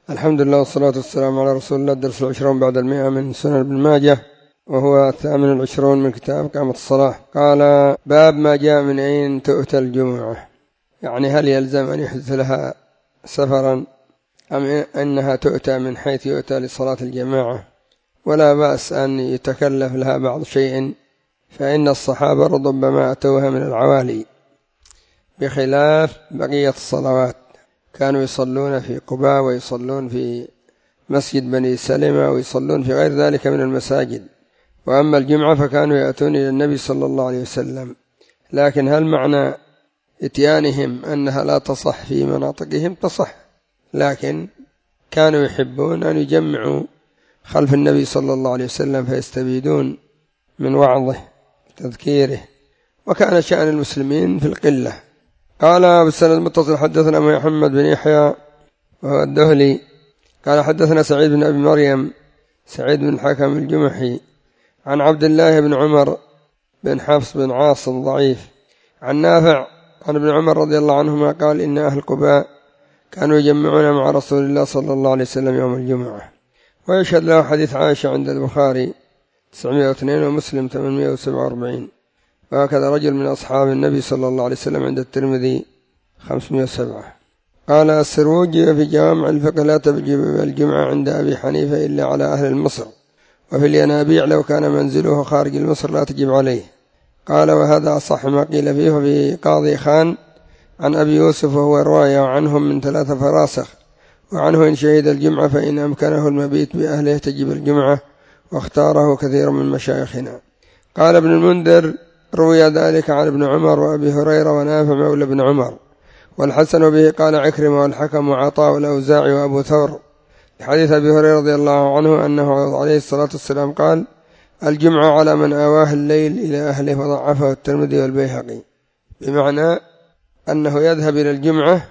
الحمد لله والصلاة والسلام على رسول الله. الدرس 20 بعد 100 من سنن ابن ماجه، وهو 28 من كتاب قامة الصلاة. قال: باب ما جاء من أين تؤتى الجمعة، يعني هل يلزم أن يحدث لها سفرا أم أنها تؤتى من حيث يؤتى لصلاة الجماعة، ولا بأس أن يتكلف لها بعض شيء، فإن الصحابة ربما أتوها من العوالي، بخلاف بقية الصلوات. كانوا يصلون في قباء ويصلون في مسجد بني سلمة ويصلون في غير ذلك من المساجد، وأما الجمعة فكانوا يأتون إلى النبي صلى الله عليه وسلم. لكن هل معنى إتيانهم أنها لا تصح في مناطقهم؟ تصح، لكن كانوا يحبون أن يجمعوا خلف النبي صلى الله عليه وسلم فيستفيدون من وعظه وتذكيره، وكان شأن المسلمين في القلة. قال: بالسند المتصل حدثنا محمد بن يحيى وهو الدهلي قال: حدثنا سعيد بن أبي مريم سعيد بن الحكم الجمحي عن عبد الله بن عمر بن حفص بن عاصم ضعيف عن نافع عن ابن عمر رضي الله عنهما قال: إن أهل قباء كانوا يجمعون مع رسول الله صلى الله عليه وسلم يوم الجمعة. ويشهد له حديث عائشة عند البخاري 902 ومسلم 847، وهكذا رجل من أصحاب النبي صلى الله عليه وسلم عند الترمذي 507. قال السروجي في جامع الفقه: لا تجب الجمعة عند أبي حنيفة إلا على أهل المصر، وفي الينابيع لو كان منزله خارج المصر لا تجب عليه. قال: وهذا أصح ما قيل فيه. وفي قاضي خان عن أبي يوسف وهو رواية عنهم من 3 فراسخ، وعنه إن شهد الجمعة فإن أمكنه المبيت بأهله تجب الجمعة، واختاره كثير من مشايخنا. قال ابن المنذر: روي ذلك عن ابن عمر وأبي هريرة ونافع مولى ابن عمر، والحسن به قال عكرمة والحكم وعطاء والأوزاعي وأبو ثور، حديث أبي هريرة رضي الله عنه أنه عليه الصلاة والسلام قال: الجمعة على من آواه الليل إلى أهله، وضعفه الترمذي والبيهقي، بمعنى أنه يذهب إلى الجمعة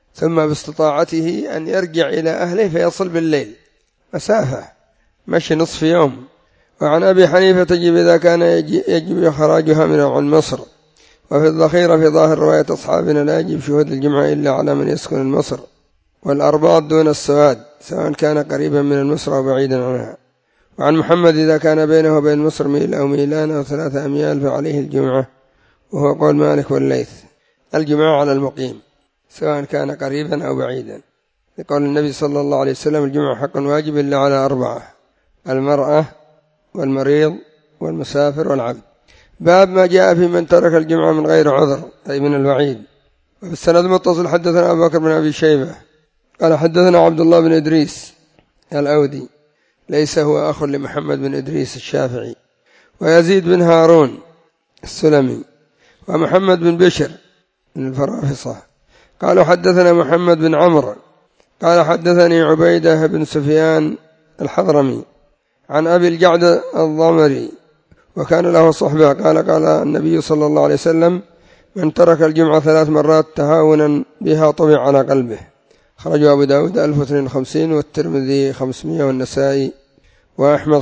ثم باستطاعته أن يرجع إلى أهله فيصل بالليل مسافة مشي نصف يوم. وعن أبي حنيفة تجب إذا كان يجب إخراجها من مصر. وفي الذخيرة في ظاهر رواية أصحابنا لا يجب شهود الجمعة إلا على من يسكن المصر والأرباط دون السواد، سواء كان قريبا من المصر أو بعيدا عنها. وعن محمد إذا كان بينه وبين مصر ميل أو ميلان أو 3 أميال فعليه الجمعة، وهو قول مالك والليث. الجمعة على المقيم سواء كان قريبا أو بعيدا، يقول النبي صلى الله عليه وسلم: الجمعة حق واجب إلا على 4: المرأة والمريض والمسافر والعبد. باب ما جاء في من ترك الجمعة من غير عذر، أي من الوعيد. وفي السند المتصل حدثنا أبو بكر بن أبي شيبة قال: حدثنا عبد الله بن إدريس الأودي، ليس هو أخ لمحمد بن إدريس الشافعي، ويزيد بن هارون السلمي، ومحمد بن بشر من الفرافصة. قالوا: حدثنا محمد بن عمرو قال: حدثني عبيدة بن سفيان الحضرمي عن أبي الجعد الضمري، وكان له صحبة قال: قال النبي صلى الله عليه وسلم: من ترك الجمعة 3 مرات تهاونا بها طبع على قلبه. خرجوا أبو داود 1052 والترمذي 500 والنسائي وأحمد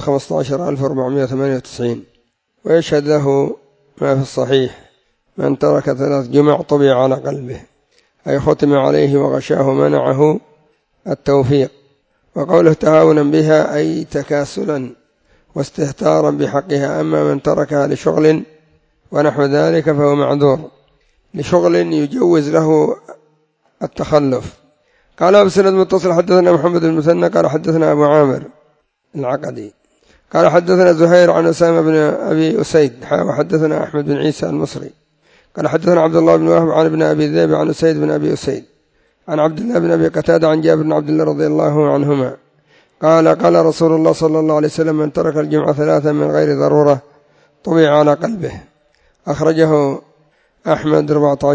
15498. ويشهد له ما في الصحيح: من ترك 3 جمع طبع على قلبه، أي ختم عليه وغشاه منعه التوفيق. وقوله تهاونا بها أي تكاسلا واستهتارا بحقها. أما من تركها لشغل ونحو ذلك فهو معذور، لشغل يجوز له التخلف. قال: بسند متصل حدثنا محمد بن المثنى قال: حدثنا أبو عامر العقدي قال: حدثنا زهير عن أسامة بن أبي أسيد وحدثنا أحمد بن عيسى المصري قال: حدثنا عبد الله بن وهب عن ابن أبي ذئب عن أسيد بن أبي أسيد عن عبد الله بن أبي قتادة عن جابر بن عبد الله رضي الله عنهما قال: قال رسول الله صلى الله عليه وسلم: من ترك الجمعة 3 من غير ضرورة طبع على قلبه. أخرجه أحمد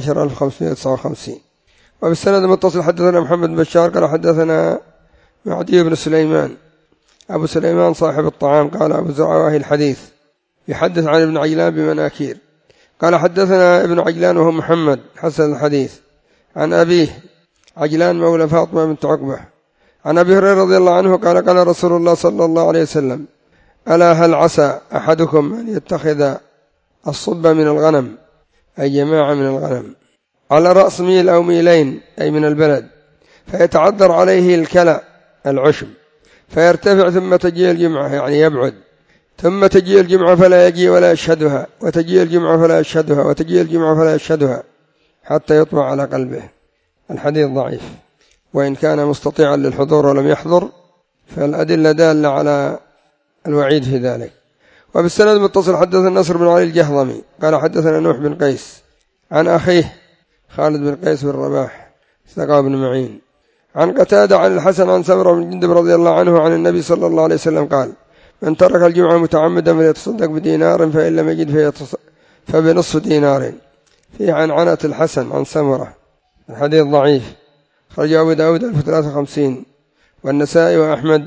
14559. وبالسند المتصل حدثنا محمد بن بشار قال: حدثنا معدي بن سليمان أبو سليمان صاحب الطعام قال: أبو زرعة الحديث يحدث عن ابن عجلان بمناكير قال: حدثنا ابن عجلان وهو محمد حسن الحديث عن أبيه عجلان مولى فاطمة بنت عقبة عن أبي هريرة رضي الله عنه قال: قال رسول الله صلى الله عليه وسلم: ألا هل عسى أحدكم أن يتخذ الصب من الغنم، أي جماعة من الغنم، على رأس ميل أو ميلين، أي من البلد، فيتعذر عليه الكلى العشب فيرتفع ثم تجي الجمعة يعني يبعد، ثم تجي الجمعة فلا يجي ولا يشهدها، وتجي الجمعة فلا يشهدها، وتجي الجمعة فلا يشهدها حتى يطبع على قلبه. الحديث ضعيف، وإن كان مستطيعا للحضور ولم يحضر فالأدلة دالة على الوعيد في ذلك. وبالسند متصل حدثنا نصر بن علي الجهضمي قال حدثنا نوح بن قيس عن أخيه خالد بن قيس بن رباح ثقة بن معين عن قتادة عن الحسن عن سمرة بن جندب رضي الله عنه عن النبي صلى الله عليه وسلم قال: من ترك الجمعة متعمدا فليتصدق بدينار، فإن لم يجد فبنصف دينار. فيه عنعنة الحسن عن سمرة. الحديث ضعيف، خرج أبو داود 1053 والنسائي وأحمد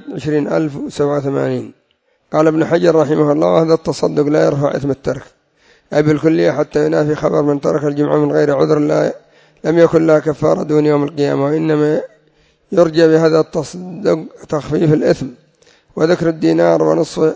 20087. قال ابن حجر رحمه الله: هذا التصدق لا يرفع إثم الترك أي بالكلية حتى ينافي خبر من ترك الجمعة من غير عذر لم يكن لها كفارة دون يوم القيامة، وإنما يرجى بهذا التصدق تخفيف الإثم. وذكر الدينار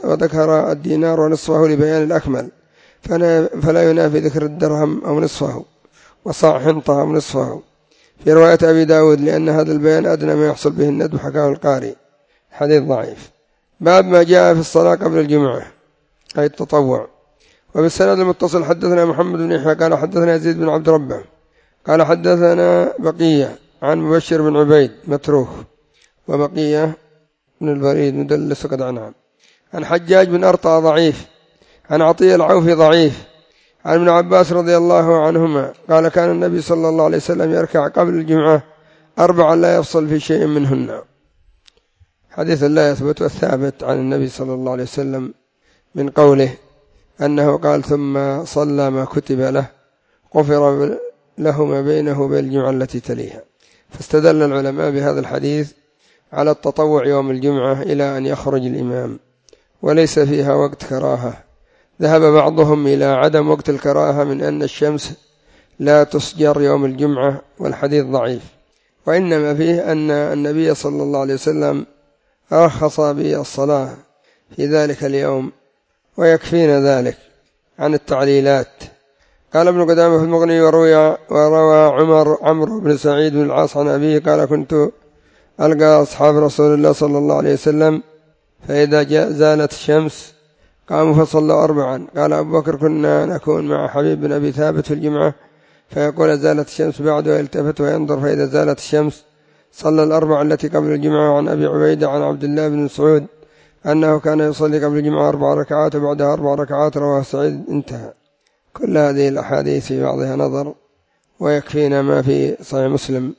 ونصفه لبيان الأكمل، فلا ينافي ذكر الدرهم أو نصفه، وصاع حنطة أو نصفه في رواية أبي داود، لأن هذا البيان أدنى ما يحصل به الندب حكاه القاري. حديث ضعيف. باب ما جاء في الصلاة قبل الجمعة أي التطوع. وبالسند المتصل حدثنا محمد بن يحيى قال حدثنا يزيد بن عبد ربه قال حدثنا بقية عن مبشر بن عبيد متروك، وبقية بن البريد مدلس وقد عنها، عن حجاج بن أرطى ضعيف، عن عطية العوفي ضعيف، عن ابن عباس رضي الله عنهما قال: كان النبي صلى الله عليه وسلم يركع قبل الجمعة 4 لا يفصل في شيء منهن. حديث لا يثبت الثابت عن النبي صلى الله عليه وسلم من قوله أنه قال: ثم صلى ما كتب له غفر له ما بينه وبين الجمعة التي تليها. فاستدل العلماء بهذا الحديث على التطوع يوم الجمعة إلى أن يخرج الإمام، وليس فيها وقت كراهة. ذهب بعضهم إلى عدم وقت الكراهة من أن الشمس لا تسجر يوم الجمعة، والحديث ضعيف، وإنما فيه أن النبي صلى الله عليه وسلم رخص بالصلاة في ذلك اليوم، ويكفينا ذلك عن التعليلات. قال ابن قدامة في المغني: وروى عمرو بن سعيد بن العاص عن أبيه قال: كنت ألقى أصحاب رسول الله صلى الله عليه وسلم فإذا زالت الشمس قاموا فصلوا 4. قال أبو بكر: كنا نكون مع حبيب بن أبي ثابت في الجمعة فيقول: زالت الشمس بعد، ويلتفت وينظر فإذا زالت الشمس صلى 4 التي قبل الجمعة. عن أبي عبيدة عن عبد الله بن مسعود أنه كان يصلي قبل الجمعة 4 ركعات وبعدها 4 ركعات، رواه سعيد. انتهى. كل هذه الأحاديث في بعضها نظر، ويكفينا ما في صحيح مسلم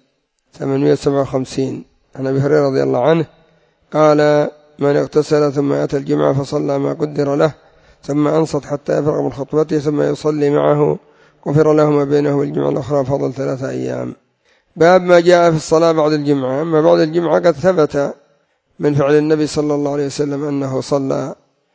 857 عن أبي هريرة رضي الله عنه قال: من اغتسل ثم أتى الجمعة فصلى ما قدر له ثم أنصت حتى يفرغ من خطبته ثم يصلي معه غفر له ما بينه والجمعة الأخرى فضل 3 أيام. باب ما جاء في الصلاة بعد الجمعة. أما بعد الجمعة قد ثبت من فعل النبي صلى الله عليه وسلم أنه صلى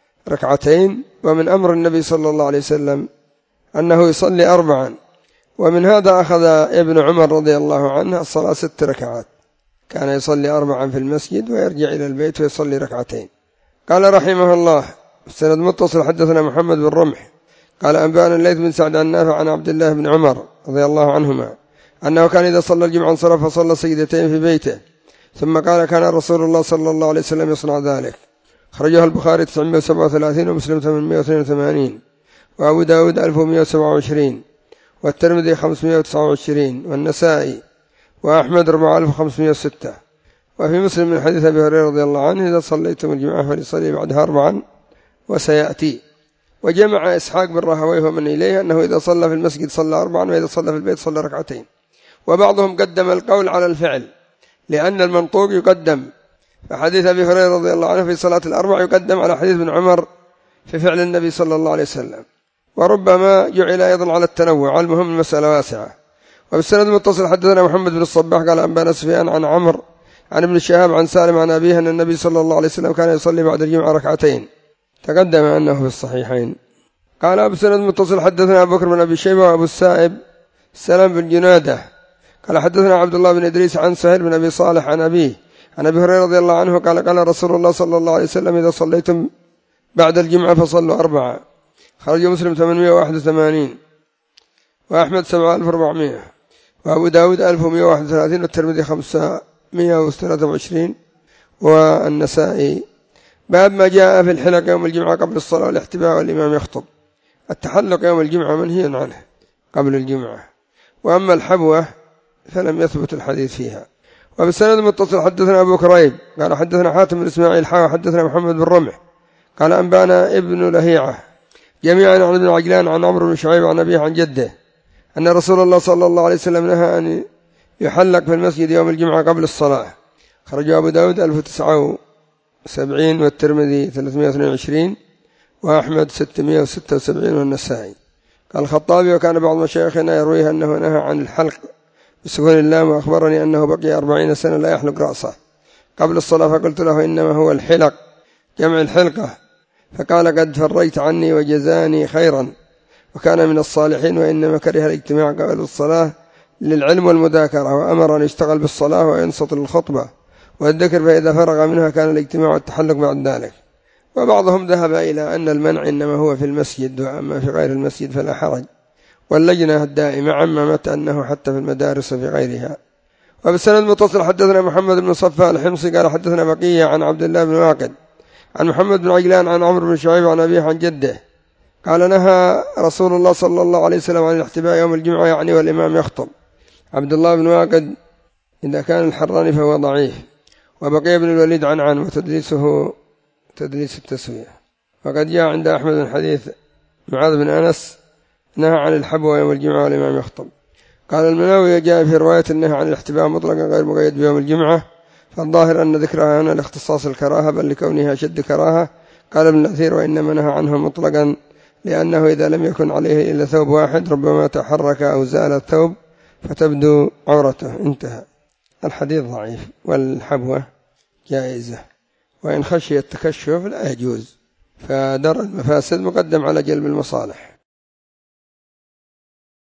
2 ومن أمر النبي صلى الله عليه وسلم أنه يصلي 4، ومن هذا أخذ ابن عمر رضي الله عنه الصلاة 6 ركعات، كان يصلي 4 في المسجد ويرجع إلى البيت ويصلي 2. قال رحمه الله: السند متصل حدثنا محمد بن رمح قال أنبأنا الليث بن سعد عن نافع عن عبد الله بن عمر رضي الله عنهما أنه كان إذا صلى الجمعة انصرف فصلى 2 في بيته، ثم قال: كان رسول الله صلى الله عليه وسلم يصنع ذلك. خرجه البخاري 937 ومسلم 882 وأبو داود 1127 والترمذي 529 والنسائي وأحمد 4506. وفي مسلم من حديث أبي هريرة رضي الله عنه: إذا صليتم الجمعة فليصلي بعدها 4 وسيأتي. وجمع إسحاق بن راهويه ومن إليه أنه إذا صلى في المسجد صلى 4 وإذا صلى في البيت صلى 2. وبعضهم قدم القول على الفعل لأن المنطوق يقدم، فحديث أبي هريرة رضي الله عنه في صلاة 4 يقدم على حديث ابن عمر في فعل النبي صلى الله عليه وسلم، وربما جعل أيضا على التنوع. المهم المسألة واسعة. وبالسند المتصل حدثنا محمد بن الصباح قال أنبأنا سفيان عن عمرو عن ابن شهاب عن سالم عن أبيه أن النبي صلى الله عليه وسلم كان يصلي بعد الجمعة 2، تقدم أنه في الصحيحين. قال أبو سند المتصل حدثنا أبو بكر بن أبي شيبة وأبو السائب سلام بن جنادة قال حدثنا عبد الله بن إدريس عن سهيل بن أبي صالح عن أبيه عن أبي هريرة رضي الله عنه قال رسول الله صلى الله عليه وسلم: إذا صليتم بعد الجمعة فصلوا 4. خرج مسلم 881 وأحمد 7400 وأبو داود 1131 والترمذي 523 والنسائي. باب ما جاء في الحلق يوم الجمعة قبل الصلاة والاحتباء والإمام يخطب. التحلق يوم الجمعة منهي عنه قبل الجمعة، وأما الحبوة فلم يثبت الحديث فيها. وبالسند المتصل حدثنا أبو كريب قال حدثنا حاتم بن إسماعيل حدثنا محمد بن رمح قال أنبانا ابن لهيعة جميعا عن ابن عجلان عن عمرو بن شعيب عن أبيه عن جده أن رسول الله صلى الله عليه وسلم نهى أن يحلق في المسجد يوم الجمعة قبل الصلاة. خرج أبو داود 1079 والترمذي 322 وأحمد 676 والنسائي. قال الخطابي وكان بعض مشايخنا يرويه أنه نهى عن الحلق بسكون اللام، وأخبرني أنه بقي 40 سنة لا يحلق رأسه قبل الصلاة، فقلت له إنما هو الحلق جمع الحلقة، فقال قد فريت عني وجزاني خيرا وكان من الصالحين، وإنما كره الاجتماع قبل الصلاة للعلم والمذاكرة، وأمر أن يشتغل بالصلاة وينصت للخطبة والذكر، فإذا فرغ منها كان الاجتماع والتحلق بعد ذلك. وبعضهم ذهب إلى أن المنع إنما هو في المسجد، وأما في غير المسجد فلا حرج، واللجنة الدائمة عممت أنه حتى في المدارس وفي غيرها. وبالسند المتصل حدثنا محمد بن صفا الحمصي قال حدثنا بقية عن عبد الله بن واقد عن محمد بن عجلان عن عمرو بن شعيب عن أبيه عن جده قال نهى رسول الله صلى الله عليه وسلم عن الاحتباء يوم الجمعة يعني والإمام يخطب. عبد الله بن واقد إذا كان الحراني فهو ضعيف، وبقي بن الوليد عن وتدليسه تدليس التسوية. وقد جاء عند أحمد من حديث معاذ بن أنس نهى عن الحبوة يوم الجمعة والإمام يخطب. قال المناوي جاء في رواية النهي عن الاحتباء مطلقا غير مقيد بيوم الجمعة، فالظاهر أن ذكرها هنا لاختصاص الكراهة بل لكونها أشد كراهة. قال ابن الأثير وإنما نهى عنه مطلقا لأنه إذا لم يكن عليه إلا ثوب واحد ربما تحرك أو زال الثوب فتبدو عورته. انتهى. الحديث ضعيف، والحبوة جائزة، وإن خشي التكشف لا يجوز، فدرء المفاسد مقدم على جلب المصالح.